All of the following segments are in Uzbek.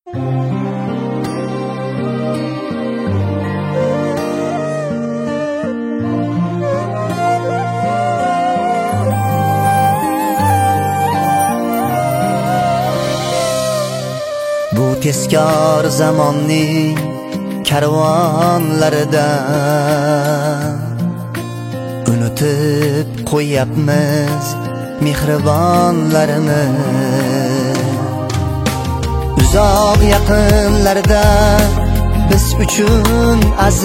Bu tezkor zamonning karvonlarida unutib qo'yapmiz mehribonlarni. Uzoq yaqinlarda biz uchun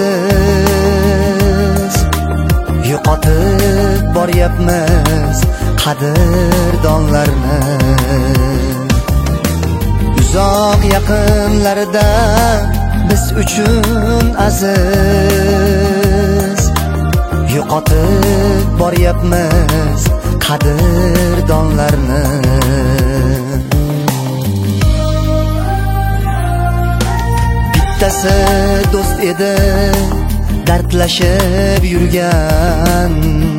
aziz, yo'qotib boryapmiz qadrdonlarni. Uzoq yaqinlarda biz uchun aziz, yo'qotib boryapmiz qadrdonlarni. Bittasi do'st edi, dardlashib yurgan.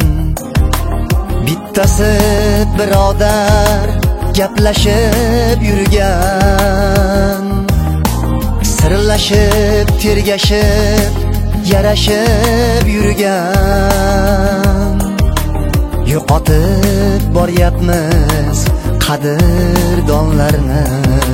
Bittasi birodar, gaplashib yurgan. Sirlashib, tergashib, yarashib yurgan. Yo'qotib boryapmiz qadrdonlarni.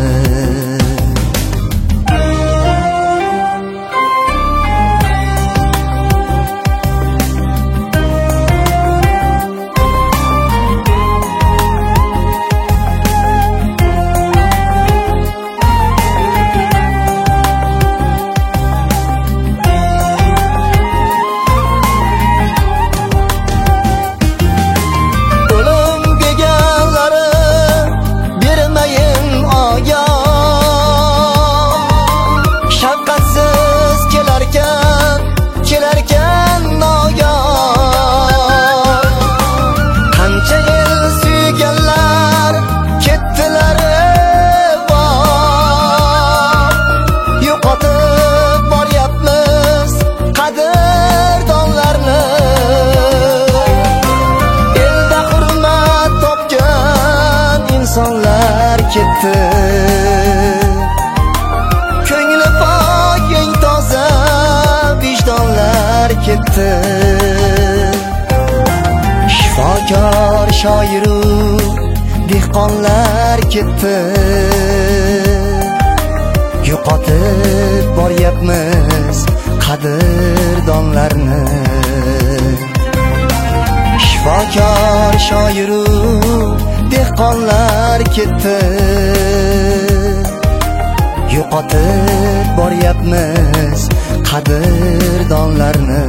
İnsanlar ketdi, ko'ngli pok, eng toza vijdonlar ketdi. Shifokor, shoiru dehqonlar ketdi. Yo'qotib boryapmiz qadrdonlarni. Shifokor, shoiru dehqonlar ketdi. Yo'qotib boryapmiz qadrdonlarni.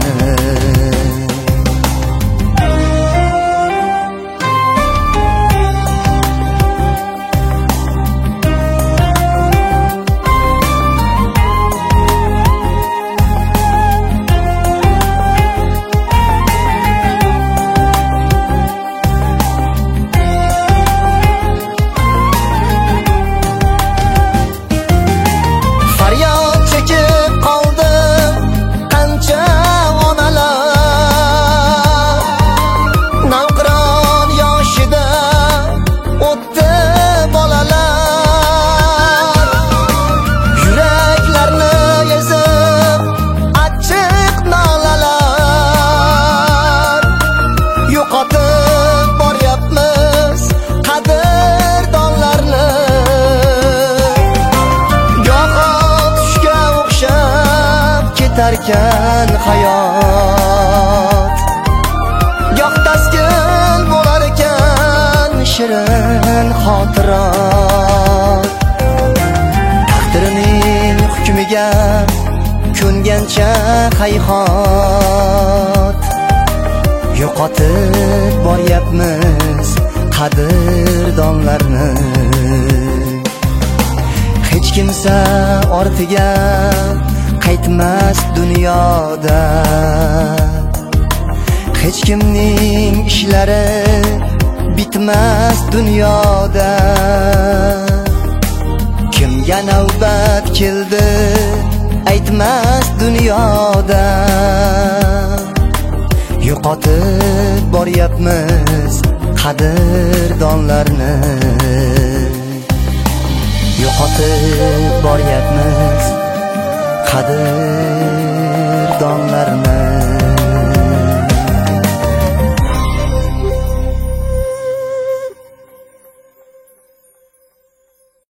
Ketarkan hayot, goh taskin bo'larkan shirin xotirot. Taqdirining hukmiga ko'ngancha hayhot. Yo'qotib boryapmiz qadrdonlarni. Hech kimsa ortiga qaytmas dunyoda. Hech kimning ishlari bitmas dunyoda. Kimga navbat keldi aytmas dunyoda. Yo'qotib boryapmiz qadrdonlarni. yo'qotib boryapmiz qadrdonlarni.